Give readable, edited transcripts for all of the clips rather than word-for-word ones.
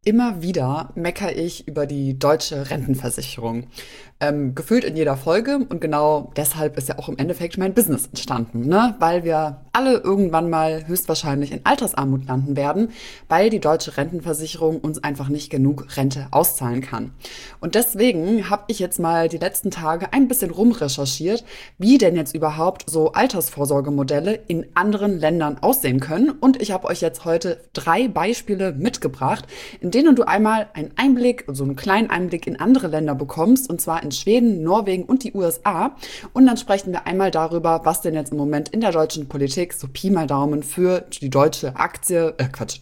Immer wieder meckere ich über die deutsche Rentenversicherung. Gefühlt in jeder Folge, und genau deshalb ist ja auch im Endeffekt mein Business entstanden, ne? Weil wir alle irgendwann mal höchstwahrscheinlich in Altersarmut landen werden, weil die deutsche Rentenversicherung uns einfach nicht genug Rente auszahlen kann. Und deswegen habe ich jetzt mal die letzten Tage ein bisschen rumrecherchiert, wie denn jetzt überhaupt so Altersvorsorgemodelle in anderen Ländern aussehen können. Und ich habe euch jetzt heute 3 Beispiele mitgebracht, in denen du einmal einen Einblick, so einen kleinen Einblick in andere Länder bekommst, und zwar in Schweden, Norwegen und die USA. Und dann sprechen wir einmal darüber, was denn jetzt im Moment in der deutschen Politik, so Pi mal Daumen, für die deutsche Aktie,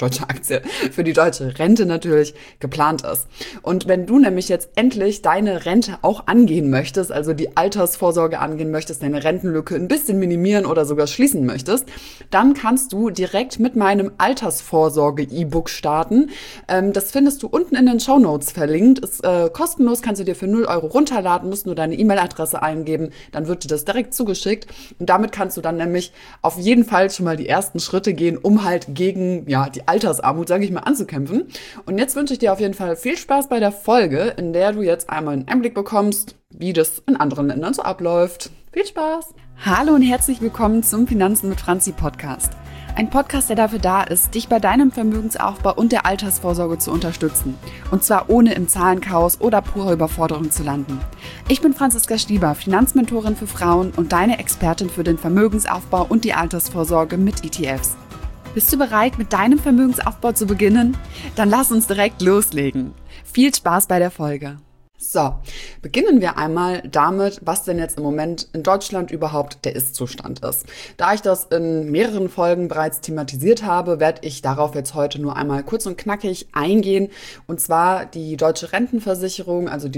für die deutsche Rente natürlich geplant ist. Und wenn du nämlich jetzt endlich deine Rente auch angehen möchtest, also die Altersvorsorge angehen möchtest, deine Rentenlücke ein bisschen minimieren oder sogar schließen möchtest, dann kannst du direkt mit meinem Altersvorsorge-E-Book starten. Das findest du unten in den Shownotes verlinkt. Ist kostenlos, kannst du dir für 0 Euro runterladen, musst nur deine E-Mail-Adresse eingeben, dann wird dir das direkt zugeschickt. Und damit kannst du dann nämlich auf jeden Fall schon mal die ersten Schritte gehen, um halt gegen die Altersarmut, sage ich mal, anzukämpfen. Und jetzt wünsche ich dir auf jeden Fall viel Spaß bei der Folge, in der du jetzt einmal einen Einblick bekommst, wie das in anderen Ländern so abläuft. Viel Spaß! Hallo und herzlich willkommen zum Finanzen mit Franzi Podcast. Ein Podcast, der dafür da ist, dich bei deinem Vermögensaufbau und der Altersvorsorge zu unterstützen. Und zwar ohne im Zahlenchaos oder purer Überforderung zu landen. Ich bin Franziska Stieber, Finanzmentorin für Frauen und deine Expertin für den Vermögensaufbau und die Altersvorsorge mit ETFs. Bist du bereit, mit deinem Vermögensaufbau zu beginnen? Dann lass uns direkt loslegen. Viel Spaß bei der Folge. So, beginnen wir einmal damit, was denn jetzt im Moment in Deutschland überhaupt der Ist-Zustand ist. Da ich das in mehreren Folgen bereits thematisiert habe, werde ich darauf jetzt heute nur einmal kurz und knackig eingehen. Und zwar die deutsche Rentenversicherung, also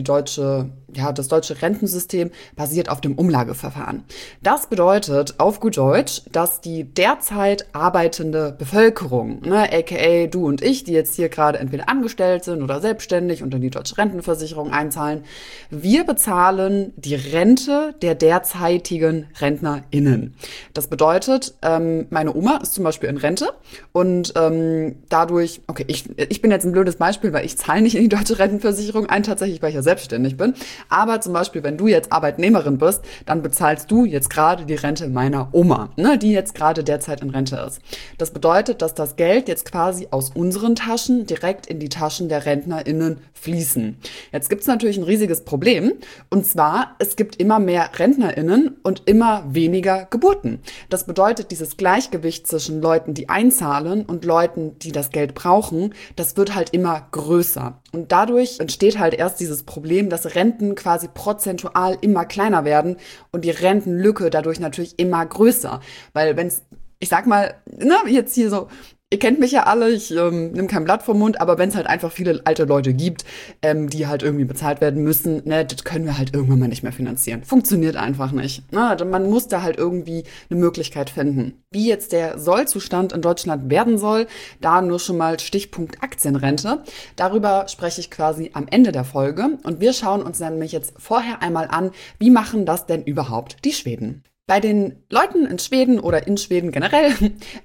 das deutsche Rentensystem basiert auf dem Umlageverfahren. Das bedeutet auf gut Deutsch, dass die derzeit arbeitende Bevölkerung, aka du und ich, die jetzt hier gerade entweder angestellt sind oder selbstständig und in die deutsche Rentenversicherung einzahlen, wir bezahlen die Rente der derzeitigen RentnerInnen. Das bedeutet, meine Oma ist zum Beispiel in Rente und dadurch, okay, ich bin jetzt ein blödes Beispiel, weil ich zahle nicht in die deutsche Rentenversicherung ein, tatsächlich, weil ich ja selbstständig bin. Aber zum Beispiel, wenn du jetzt Arbeitnehmerin bist, dann bezahlst du jetzt gerade die Rente meiner Oma, die jetzt gerade derzeit in Rente ist. Das bedeutet, dass das Geld jetzt quasi aus unseren Taschen direkt in die Taschen der RentnerInnen fließen. Jetzt gibt es natürlich ein riesiges Problem, und zwar, es gibt immer mehr RentnerInnen und immer weniger Geburten. Das bedeutet, dieses Gleichgewicht zwischen Leuten, die einzahlen und Leuten, die das Geld brauchen, das wird halt immer größer. Und dadurch entsteht halt erst dieses Problem, dass Renten quasi prozentual immer kleiner werden und die Rentenlücke dadurch natürlich immer größer. Weil ich sag mal, jetzt hier so, ihr kennt mich ja alle, ich nehme kein Blatt vom Mund, aber wenn es halt einfach viele alte Leute gibt, die halt irgendwie bezahlt werden müssen, das können wir halt irgendwann mal nicht mehr finanzieren. Funktioniert einfach nicht. Man muss da halt irgendwie eine Möglichkeit finden. Wie jetzt der Sollzustand in Deutschland werden soll, da nur schon mal Stichpunkt Aktienrente. Darüber spreche ich quasi am Ende der Folge. Und wir schauen uns nämlich jetzt vorher einmal an, wie machen das denn überhaupt die Schweden? Bei den Leuten in Schweden oder in Schweden generell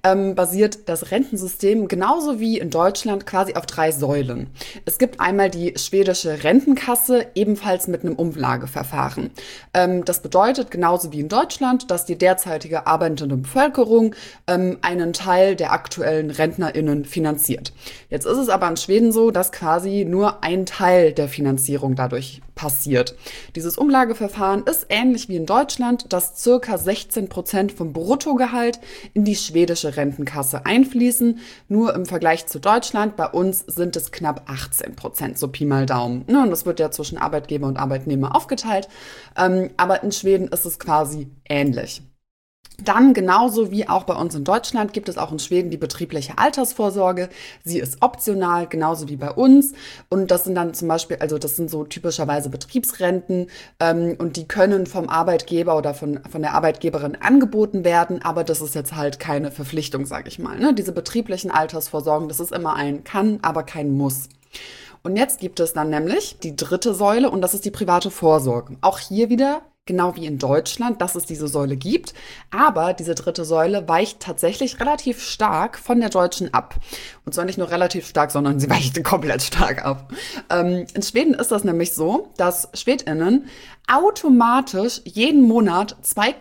basiert das Rentensystem genauso wie in Deutschland quasi auf 3 Säulen. Es gibt einmal die schwedische Rentenkasse, ebenfalls mit einem Umlageverfahren. Das bedeutet genauso wie in Deutschland, dass die derzeitige arbeitende Bevölkerung einen Teil der aktuellen RentnerInnen finanziert. Jetzt ist es aber in Schweden so, dass quasi nur ein Teil der Finanzierung dadurch passiert. Dieses Umlageverfahren ist ähnlich wie in Deutschland, dass circa 16% vom Bruttogehalt in die schwedische Rentenkasse einfließen. Nur im Vergleich zu Deutschland, bei uns sind es knapp 18%, so Pi mal Daumen. Und das wird ja zwischen Arbeitgeber und Arbeitnehmer aufgeteilt. Aber in Schweden ist es quasi ähnlich. Dann, genauso wie auch bei uns in Deutschland, gibt es auch in Schweden die betriebliche Altersvorsorge. Sie ist optional, genauso wie bei uns. Und das sind dann zum Beispiel, also das sind so typischerweise Betriebsrenten, und die können vom Arbeitgeber oder von der Arbeitgeberin angeboten werden. Aber das ist jetzt halt keine Verpflichtung, sage ich mal. Diese betrieblichen Altersvorsorgen, das ist immer ein Kann, aber kein Muss. Und jetzt gibt es dann nämlich die 3. Säule, und das ist die private Vorsorge. Auch hier wieder genau wie in Deutschland, dass es diese Säule gibt. Aber diese dritte Säule weicht tatsächlich relativ stark von der deutschen ab. Und zwar nicht nur relativ stark, sondern sie weicht komplett stark ab. In Schweden ist das nämlich so, dass SchwedInnen automatisch jeden Monat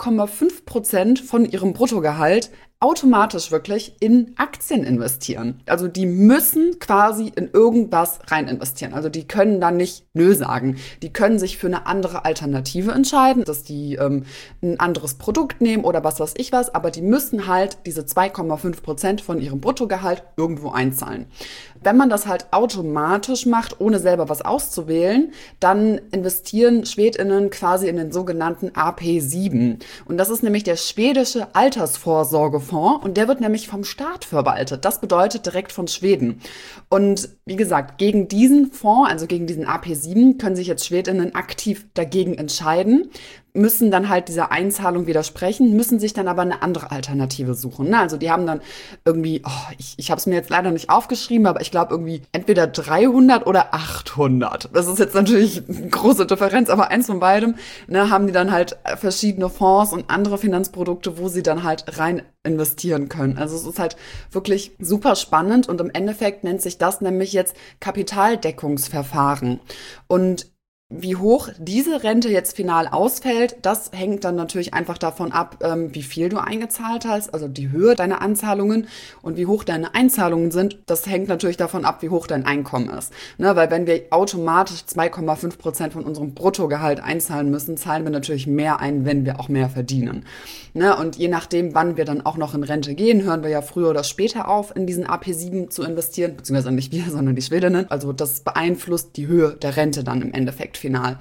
2,5% von ihrem Bruttogehalt automatisch wirklich in Aktien investieren. Also die müssen quasi in irgendwas rein investieren. Also die können dann nicht nö sagen. Die können sich für eine andere Alternative entscheiden, dass die ein anderes Produkt nehmen oder was weiß ich was, aber die müssen halt diese 2,5% von ihrem Bruttogehalt irgendwo einzahlen. Wenn man das halt automatisch macht, ohne selber was auszuwählen, dann investieren SchwedInnen quasi in den sogenannten AP7. Und das ist nämlich der schwedische Altersvorsorgefonds und der wird nämlich vom Staat verwaltet. Das bedeutet direkt von Schweden. Und wie gesagt, gegen diesen Fonds, also gegen diesen AP7, können sich jetzt SchwedInnen aktiv dagegen entscheiden, müssen dann halt dieser Einzahlung widersprechen, müssen sich dann aber eine andere Alternative suchen. Ne? Also die haben dann irgendwie, ich habe es mir jetzt leider nicht aufgeschrieben, aber ich glaube irgendwie entweder 300 oder 800. Das ist jetzt natürlich eine große Differenz, aber eins von beidem, ne, haben die dann halt verschiedene Fonds und andere Finanzprodukte, wo sie dann halt rein investieren können. Also es ist halt wirklich super spannend und im Endeffekt nennt sich das nämlich jetzt Kapitaldeckungsverfahren. Und wie hoch diese Rente jetzt final ausfällt, das hängt dann natürlich einfach davon ab, wie viel du eingezahlt hast, also die Höhe deiner Anzahlungen und wie hoch deine Einzahlungen sind. Das hängt natürlich davon ab, wie hoch dein Einkommen ist. Ne, weil wenn wir automatisch 2,5% von unserem Bruttogehalt einzahlen müssen, zahlen wir natürlich mehr ein, wenn wir auch mehr verdienen. Ne, und je nachdem, wann wir dann auch noch in Rente gehen, hören wir ja früher oder später auf, in diesen AP7 zu investieren, beziehungsweise nicht wir, sondern die Schwedinnen. Also das beeinflusst die Höhe der Rente dann im Endeffekt final.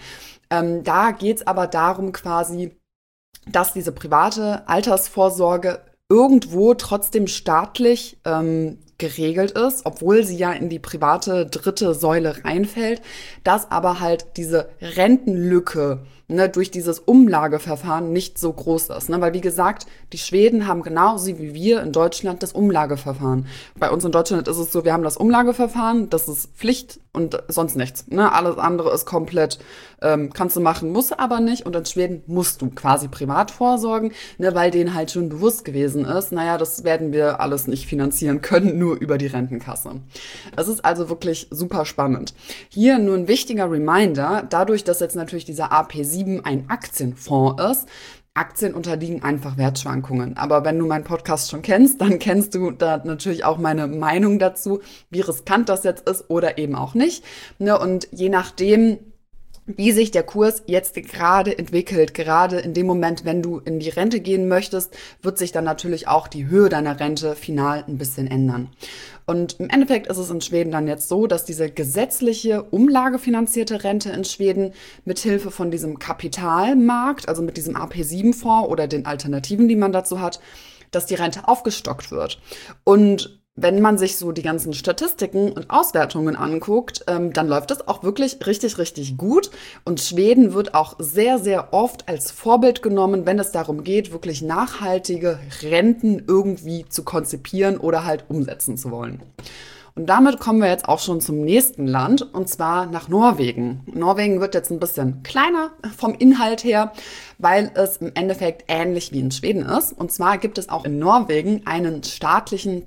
Da geht's aber darum quasi, dass diese private Altersvorsorge irgendwo trotzdem staatlich geregelt ist, obwohl sie ja in die private dritte Säule reinfällt, dass aber halt diese Rentenlücke durch dieses Umlageverfahren nicht so groß ist. Ne? Weil wie gesagt, die Schweden haben genauso wie wir in Deutschland das Umlageverfahren. Bei uns in Deutschland ist es so, wir haben das Umlageverfahren, das ist Pflicht und sonst nichts. Ne? Alles andere ist komplett, kannst du machen, musst aber nicht. Und in Schweden musst du quasi privat vorsorgen, ne? Weil denen halt schon bewusst gewesen ist, naja, das werden wir alles nicht finanzieren können, nur über die Rentenkasse. Das ist also wirklich super spannend. Hier nur ein wichtiger Reminder, dadurch, dass jetzt natürlich dieser AP7 ein Aktienfonds ist, Aktien unterliegen einfach Wertschwankungen. Aber wenn du meinen Podcast schon kennst, dann kennst du da natürlich auch meine Meinung dazu, wie riskant das jetzt ist oder eben auch nicht. Ne? Und je nachdem, wie sich der Kurs jetzt gerade entwickelt, gerade in dem Moment, wenn du in die Rente gehen möchtest, wird sich dann natürlich auch die Höhe deiner Rente final ein bisschen ändern. Und im Endeffekt ist es in Schweden dann jetzt so, dass diese gesetzliche umlagefinanzierte Rente in Schweden mithilfe von diesem Kapitalmarkt, also mit diesem AP7-Fonds oder den Alternativen, die man dazu hat, dass die Rente aufgestockt wird. Und wenn man sich so die ganzen Statistiken und Auswertungen anguckt, dann läuft es auch wirklich richtig, richtig gut. Und Schweden wird auch sehr, sehr oft als Vorbild genommen, wenn es darum geht, wirklich nachhaltige Renten irgendwie zu konzipieren oder halt umsetzen zu wollen. Und damit kommen wir jetzt auch schon zum nächsten Land, und zwar nach Norwegen. Norwegen wird jetzt ein bisschen kleiner vom Inhalt her, weil es im Endeffekt ähnlich wie in Schweden ist. Und zwar gibt es auch in Norwegen einen staatlichen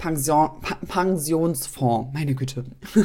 Pensionsfonds. Meine Güte.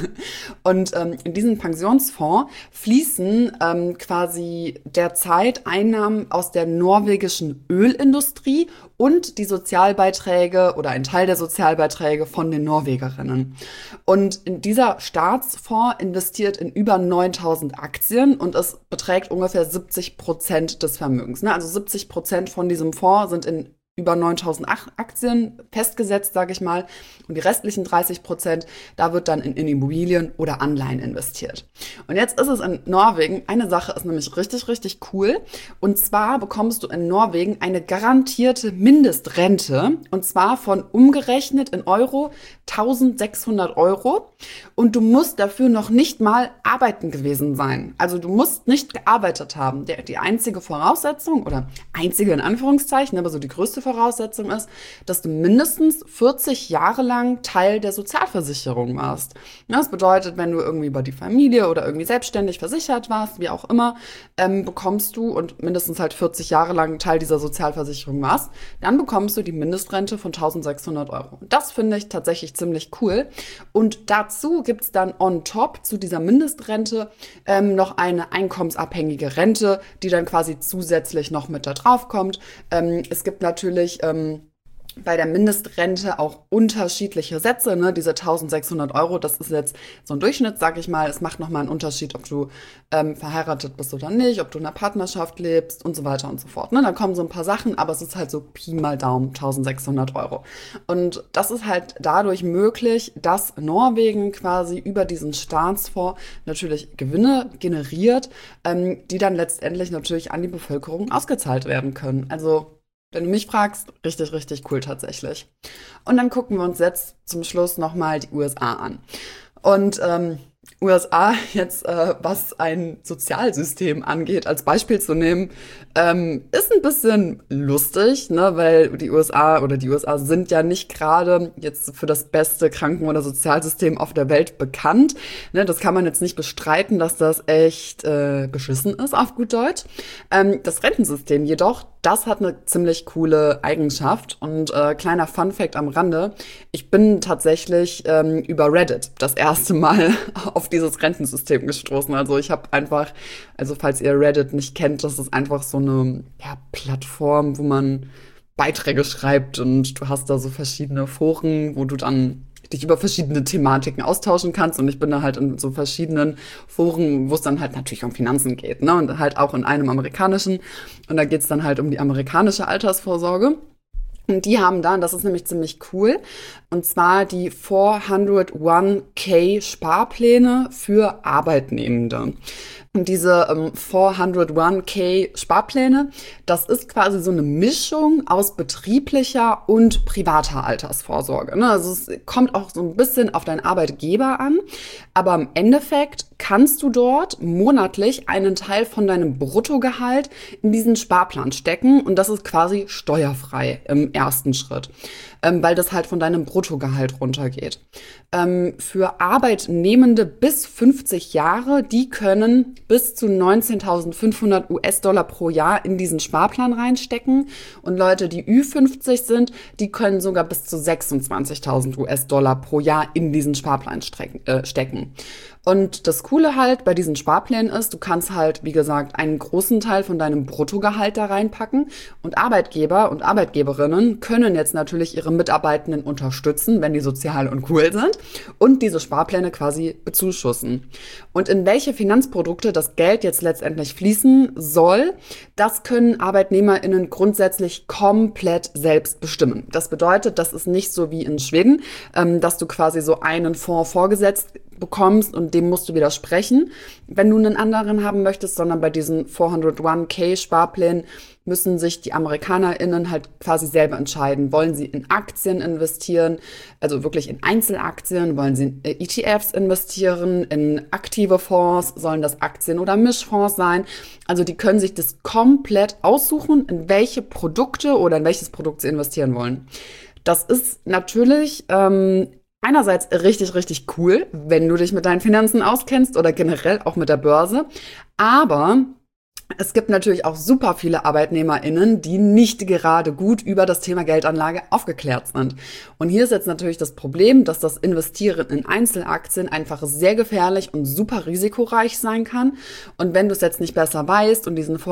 Und in diesen Pensionsfonds fließen quasi derzeit Einnahmen aus der norwegischen Ölindustrie und die Sozialbeiträge oder ein Teil der Sozialbeiträge von den Norwegerinnen. Und in dieser Staatsfonds investiert in über 9.000 Aktien und es beträgt ungefähr 70% des Vermögens. Also 70% von diesem Fonds sind in über 9.000 Aktien festgesetzt, sage ich mal. Und die restlichen 30%, da wird dann in Immobilien oder Anleihen investiert. Und jetzt ist es in Norwegen, eine Sache ist nämlich richtig, richtig cool. Und zwar bekommst du in Norwegen eine garantierte Mindestrente. Und zwar von umgerechnet in Euro 1.600 Euro. Und du musst dafür noch nicht mal arbeiten gewesen sein. Also du musst nicht gearbeitet haben. Die einzige Voraussetzung, oder einzige in Anführungszeichen, aber so die größte Voraussetzung ist, dass du mindestens 40 Jahre lang Teil der Sozialversicherung warst. Das bedeutet, wenn du irgendwie über die Familie oder irgendwie selbstständig versichert warst, wie auch immer, bekommst du und mindestens halt 40 Jahre lang Teil dieser Sozialversicherung warst, dann bekommst du die Mindestrente von 1.600 Euro. Das finde ich tatsächlich ziemlich cool. Und dazu gibt's dann on top zu dieser Mindestrente noch eine einkommensabhängige Rente, die dann quasi zusätzlich noch mit da drauf kommt. Es gibt natürlich bei der Mindestrente auch unterschiedliche Sätze, ne? Diese 1.600 Euro, das ist jetzt so ein Durchschnitt, sag ich mal. Es macht nochmal einen Unterschied, ob du verheiratet bist oder nicht, ob du in einer Partnerschaft lebst und so weiter und so fort. Ne? Da kommen so ein paar Sachen, aber es ist halt so Pi mal Daumen, 1.600 Euro. Und das ist halt dadurch möglich, dass Norwegen quasi über diesen Staatsfonds natürlich Gewinne generiert, die dann letztendlich natürlich an die Bevölkerung ausgezahlt werden können. Also wenn du mich fragst, richtig, richtig cool tatsächlich. Und dann gucken wir uns jetzt zum Schluss nochmal die USA an. Und USA jetzt, was ein Sozialsystem angeht, als Beispiel zu nehmen, ist ein bisschen lustig, ne, weil die USA sind ja nicht gerade jetzt für das beste Kranken- oder Sozialsystem auf der Welt bekannt. Ne, das kann man jetzt nicht bestreiten, dass das echt beschissen ist, auf gut Deutsch. Das Rentensystem jedoch, das hat eine ziemlich coole Eigenschaft. Und kleiner Funfact am Rande, ich bin tatsächlich über Reddit das erste Mal auf dieses Rentensystem gestoßen. Also ich habe einfach, also falls ihr Reddit nicht kennt, das ist einfach so eine Plattform, wo man Beiträge schreibt und du hast da so verschiedene Foren, wo du dann dich über verschiedene Thematiken austauschen kannst. Und ich bin da halt in so verschiedenen Foren, wo es dann halt natürlich um Finanzen geht, ne? Und halt auch in einem amerikanischen. Und da geht es dann halt um die amerikanische Altersvorsorge. Und die haben da, und das ist nämlich ziemlich cool, und zwar die 401k Sparpläne für Arbeitnehmende. Und diese 401k Sparpläne, das ist quasi so eine Mischung aus betrieblicher und privater Altersvorsorge. Ne? Also es kommt auch so ein bisschen auf deinen Arbeitgeber an, aber im Endeffekt kannst du dort monatlich einen Teil von deinem Bruttogehalt in diesen Sparplan stecken und das ist quasi steuerfrei im ersten Schritt, weil das halt von deinem Bruttogehalt runtergeht. Für Arbeitnehmende bis 50 Jahre, die können bis zu 19.500 US-Dollar pro Jahr in diesen Sparplan reinstecken. Und Leute, die Ü50 sind, die können sogar bis zu 26.000 US-Dollar pro Jahr in diesen Sparplan stecken. Und das Coole halt bei diesen Sparplänen ist, du kannst halt, wie gesagt, einen großen Teil von deinem Bruttogehalt da reinpacken. Und Arbeitgeber und Arbeitgeberinnen können jetzt natürlich ihre Mitarbeitenden unterstützen, wenn die sozial und cool sind, und diese Sparpläne quasi bezuschussen. Und in welche Finanzprodukte das Geld jetzt letztendlich fließen soll, das können ArbeitnehmerInnen grundsätzlich komplett selbst bestimmen. Das bedeutet, das ist nicht so wie in Schweden, dass du quasi so einen Fonds vorgesetzt bekommst und dem musst du widersprechen, wenn du einen anderen haben möchtest, sondern bei diesen 401k Sparplänen müssen sich die AmerikanerInnen halt quasi selber entscheiden. Wollen sie in Aktien investieren, also wirklich in Einzelaktien? Wollen sie in ETFs investieren, in aktive Fonds? Sollen das Aktien- oder Mischfonds sein? Also die können sich das komplett aussuchen, in welche Produkte oder in welches Produkt sie investieren wollen. Das ist natürlich einerseits richtig, richtig cool, wenn du dich mit deinen Finanzen auskennst oder generell auch mit der Börse. Aber es gibt natürlich auch super viele ArbeitnehmerInnen, die nicht gerade gut über das Thema Geldanlage aufgeklärt sind. Und hier ist jetzt natürlich das Problem, dass das Investieren in Einzelaktien einfach sehr gefährlich und super risikoreich sein kann. Und wenn du es jetzt nicht besser weißt und diesen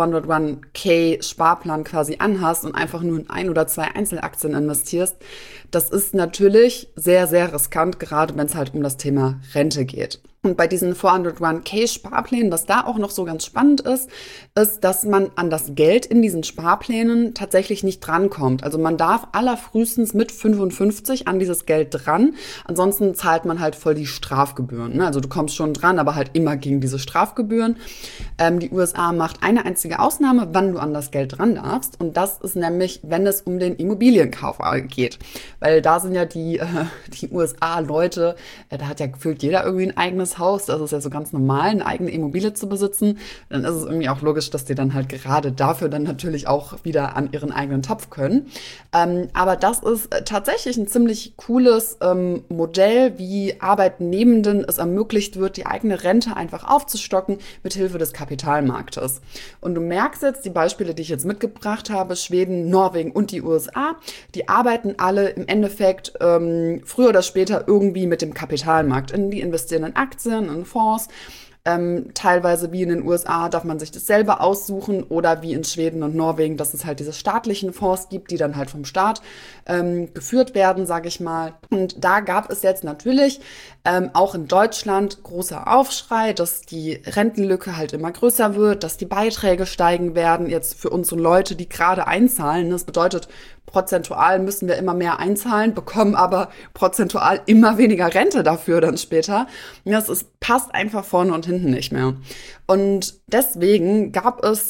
401k Sparplan quasi anhast und einfach nur in 1 oder 2 Einzelaktien investierst, das ist natürlich sehr, sehr riskant, gerade wenn es halt um das Thema Rente geht. Und bei diesen 401k Sparplänen, was da auch noch so ganz spannend ist, dass man an das Geld in diesen Sparplänen tatsächlich nicht drankommt. Also man darf allerfrühestens mit 55 an dieses Geld dran. Ansonsten zahlt man halt voll die Strafgebühren. Ne? Also du kommst schon dran, aber halt immer gegen diese Strafgebühren. Die USA macht eine einzige Ausnahme, wann du an das Geld dran darfst. Und das ist nämlich, wenn es um den Immobilienkauf geht. Weil da sind ja die USA-Leute, da hat ja gefühlt jeder irgendwie ein eigenes eigenes Haus, das ist ja so ganz normal, eine eigene Immobilie zu besitzen, dann ist es irgendwie auch logisch, dass die dann halt gerade dafür dann natürlich auch wieder an ihren eigenen Topf können. Aber das ist tatsächlich ein ziemlich cooles Modell, wie Arbeitnehmenden es ermöglicht wird, die eigene Rente einfach aufzustocken mit Hilfe des Kapitalmarktes. Und du merkst jetzt, die Beispiele, die ich jetzt mitgebracht habe, Schweden, Norwegen und die USA, die arbeiten alle im Endeffekt früher oder später irgendwie mit dem Kapitalmarkt. Die investieren in Aktien, in Fonds. Teilweise wie in den USA darf man sich das selber aussuchen oder wie in Schweden und Norwegen, dass es halt diese staatlichen Fonds gibt, die dann halt vom Staat geführt werden, sage ich mal. Und da gab es jetzt natürlich auch in Deutschland großer Aufschrei, dass die Rentenlücke halt immer größer wird, dass die Beiträge steigen werden, jetzt für unsere Leute, die gerade einzahlen. Das bedeutet, prozentual müssen wir immer mehr einzahlen, bekommen aber prozentual immer weniger Rente dafür dann später. Passt einfach vorne und hinten nicht mehr. Und deswegen gab es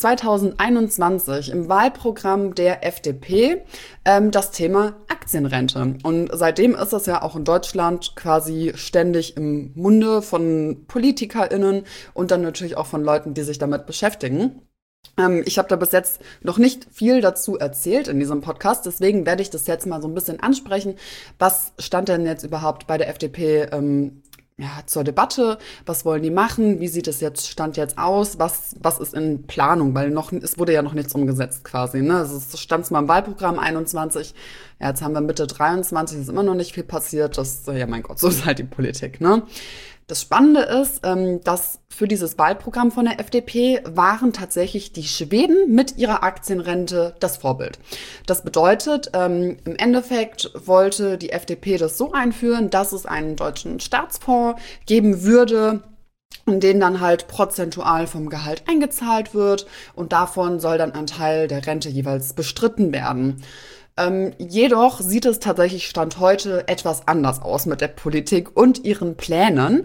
2021 im Wahlprogramm der FDP das Thema Aktienrente. Und seitdem ist das ja auch in Deutschland quasi ständig im Munde von PolitikerInnen und dann natürlich auch von Leuten, die sich damit beschäftigen. Ich habe da bis jetzt noch nicht viel dazu erzählt in diesem Podcast, deswegen werde ich das jetzt mal so ein bisschen ansprechen. Was stand denn jetzt überhaupt bei der FDP zur Debatte? Was wollen die machen? Wie sieht es jetzt, Stand jetzt aus? Was ist in Planung? Weil es wurde ja noch nichts umgesetzt quasi. Ne? Also es stand mal im Wahlprogramm 21. Ja, jetzt haben wir Mitte 23, ist immer noch nicht viel passiert. Ja mein Gott, so ist halt die Politik, ne? Das Spannende ist, dass für dieses Wahlprogramm von der FDP waren tatsächlich die Schweden mit ihrer Aktienrente das Vorbild. Das bedeutet, im Endeffekt wollte die FDP das so einführen, dass es einen deutschen Staatsfonds geben würde, in den dann halt prozentual vom Gehalt eingezahlt wird und davon soll dann ein Teil der Rente jeweils bestritten werden. Jedoch sieht es tatsächlich Stand heute etwas anders aus mit der Politik und ihren Plänen.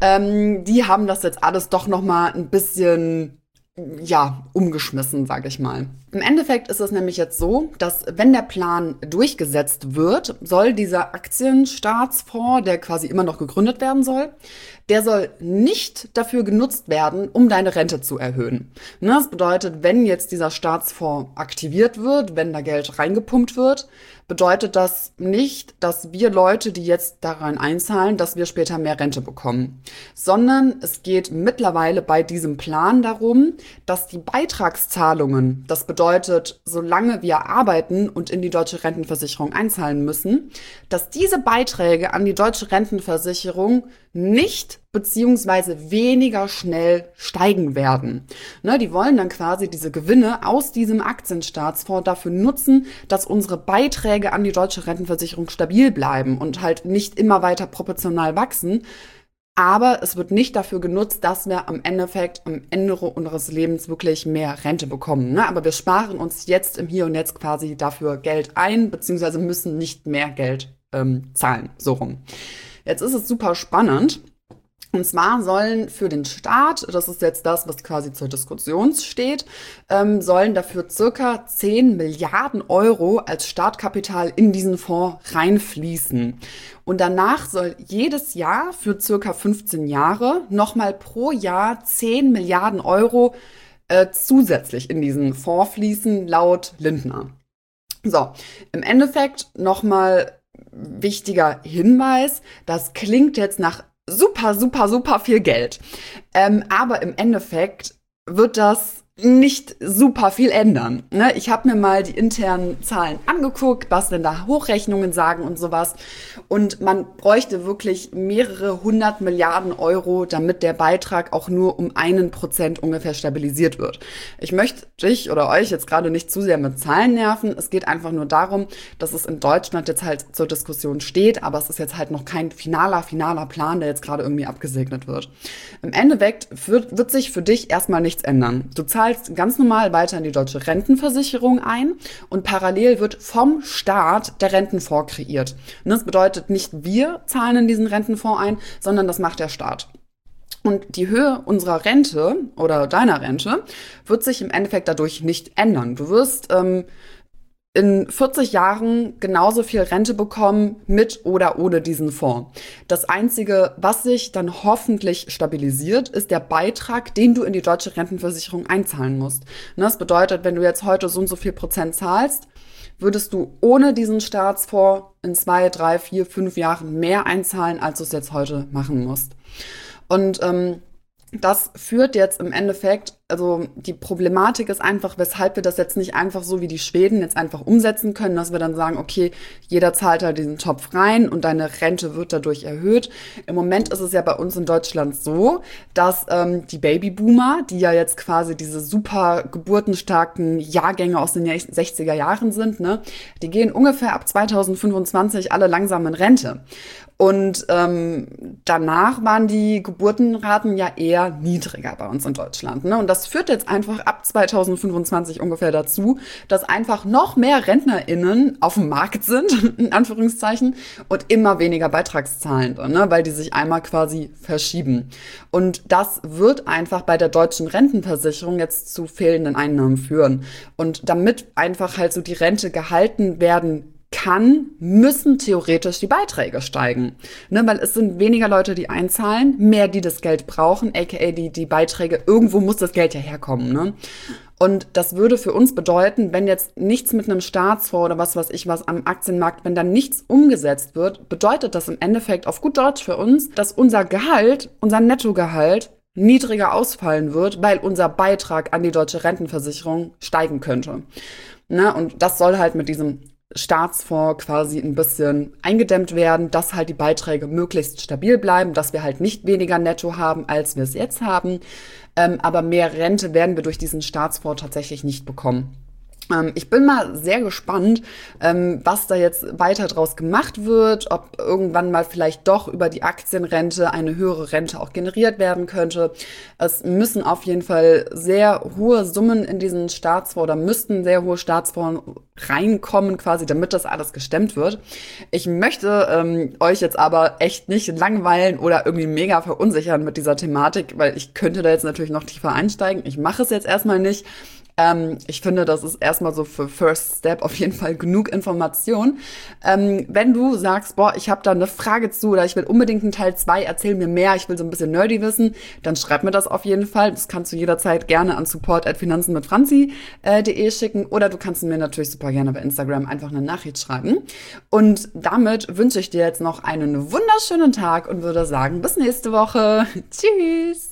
Die haben das jetzt alles doch noch mal ein bisschen umgeschmissen, sage ich mal. Im Endeffekt ist es nämlich jetzt so, dass wenn der Plan durchgesetzt wird, soll dieser Aktienstaatsfonds, der quasi immer noch gegründet werden soll, der soll nicht dafür genutzt werden, um deine Rente zu erhöhen. Das bedeutet, wenn jetzt dieser Staatsfonds aktiviert wird, wenn da Geld reingepumpt wird, bedeutet das nicht, dass wir Leute, die jetzt da rein einzahlen, dass wir später mehr Rente bekommen. Sondern es geht mittlerweile bei diesem Plan darum, dass die Beitragszahlungen, das bedeutet, solange wir arbeiten und in die deutsche Rentenversicherung einzahlen müssen, dass diese Beiträge an die deutsche Rentenversicherung nicht beziehungsweise weniger schnell steigen werden. Die wollen dann quasi diese Gewinne aus diesem Aktienstaatsfonds dafür nutzen, dass unsere Beiträge an die deutsche Rentenversicherung stabil bleiben und halt nicht immer weiter proportional wachsen. Aber es wird nicht dafür genutzt, dass wir am Ende unseres Lebens wirklich mehr Rente bekommen. Aber wir sparen uns jetzt im Hier und Jetzt quasi dafür Geld ein, beziehungsweise müssen nicht mehr Geld zahlen, so rum. Jetzt ist es super spannend. Und zwar sollen für den Staat, das ist jetzt das, was quasi zur Diskussion steht, sollen dafür circa 10 Milliarden Euro als Startkapital in diesen Fonds reinfließen. Und danach soll jedes Jahr für circa 15 Jahre nochmal pro Jahr 10 Milliarden Euro zusätzlich in diesen Fonds fließen, laut Lindner. So, im Endeffekt nochmal wichtiger Hinweis, das klingt jetzt nach super, super, super viel Geld. Aber im Endeffekt wird das nicht super viel ändern. Ich habe mir mal die internen Zahlen angeguckt, was denn da Hochrechnungen sagen und sowas. Und man bräuchte wirklich mehrere 100 Milliarden Euro, damit der Beitrag auch nur um 1% ungefähr stabilisiert wird. Ich möchte dich oder euch jetzt gerade nicht zu sehr mit Zahlen nerven. Es geht einfach nur darum, dass es in Deutschland jetzt halt zur Diskussion steht, aber es ist jetzt halt noch kein finaler Plan, der jetzt gerade irgendwie abgesegnet wird. Im Endeffekt wird sich für dich erstmal nichts ändern. Du zahlst ganz normal weiter in die deutsche Rentenversicherung ein und parallel wird vom Staat der Rentenfonds kreiert. Und das bedeutet, nicht wir zahlen in diesen Rentenfonds ein, sondern das macht der Staat. Und die Höhe unserer Rente oder deiner Rente wird sich im Endeffekt dadurch nicht ändern. Du wirst in 40 Jahren genauso viel Rente bekommen mit oder ohne diesen Fonds. Das Einzige, was sich dann hoffentlich stabilisiert, ist der Beitrag, den du in die deutsche Rentenversicherung einzahlen musst. Das bedeutet, wenn du jetzt heute so und so viel Prozent zahlst, würdest du ohne diesen Staatsfonds in 2, 3, 4, 5 Jahren mehr einzahlen, als du es jetzt heute machen musst. Und das führt jetzt im Endeffekt, also die Problematik ist einfach, weshalb wir das jetzt nicht einfach so wie die Schweden jetzt einfach umsetzen können, dass wir dann sagen, okay, jeder zahlt halt diesen Topf rein und deine Rente wird dadurch erhöht. Im Moment ist es ja bei uns in Deutschland so, dass die Babyboomer, die ja jetzt quasi diese super geburtenstarken Jahrgänge aus den 60er Jahren sind, ne, die gehen ungefähr ab 2025 alle langsam in Rente. Und danach waren die Geburtenraten ja eher niedriger bei uns in Deutschland. Ne? Und das führt jetzt einfach ab 2025 ungefähr dazu, dass einfach noch mehr RentnerInnen auf dem Markt sind, in Anführungszeichen, und immer weniger Beitragszahlende, ne? Weil die sich einmal quasi verschieben. Und das wird einfach bei der deutschen Rentenversicherung jetzt zu fehlenden Einnahmen führen. Und damit einfach halt so die Rente gehalten werden müssen theoretisch die Beiträge steigen. Ne, weil es sind weniger Leute, die einzahlen, mehr, die das Geld brauchen, aka die Beiträge. Irgendwo muss das Geld ja herkommen. Ne? Und das würde für uns bedeuten, wenn jetzt nichts mit einem Staatsfonds oder was weiß ich was am Aktienmarkt, wenn da nichts umgesetzt wird, bedeutet das im Endeffekt auf gut Deutsch für uns, dass unser Gehalt, unser Nettogehalt, niedriger ausfallen wird, weil unser Beitrag an die deutsche Rentenversicherung steigen könnte. Ne? Und das soll halt mit diesem Staatsfonds quasi ein bisschen eingedämmt werden, dass halt die Beiträge möglichst stabil bleiben, dass wir halt nicht weniger Netto haben, als wir es jetzt haben. Aber mehr Rente werden wir durch diesen Staatsfonds tatsächlich nicht bekommen. Ich bin mal sehr gespannt, was da jetzt weiter draus gemacht wird, ob irgendwann mal vielleicht doch über die Aktienrente eine höhere Rente auch generiert werden könnte. Es müssen auf jeden Fall sehr hohe Summen in diesen Staatsfonds oder müssten sehr hohe Staatsfonds reinkommen quasi, damit das alles gestemmt wird. Ich möchte euch jetzt aber echt nicht langweilen oder irgendwie mega verunsichern mit dieser Thematik, weil ich könnte da jetzt natürlich noch tiefer einsteigen. Ich mache es jetzt erstmal nicht. Ich finde, das ist erstmal so für First Step auf jeden Fall genug Information. Wenn du sagst, boah, ich habe da eine Frage zu oder ich will unbedingt einen Teil 2, erzähl mir mehr, ich will so ein bisschen nerdy wissen, dann schreib mir das auf jeden Fall. Das kannst du jederzeit gerne an support@finanzenmitfranzi.de schicken oder du kannst mir natürlich super gerne bei Instagram einfach eine Nachricht schreiben. Und damit wünsche ich dir jetzt noch einen wunderschönen Tag und würde sagen, bis nächste Woche. Tschüss!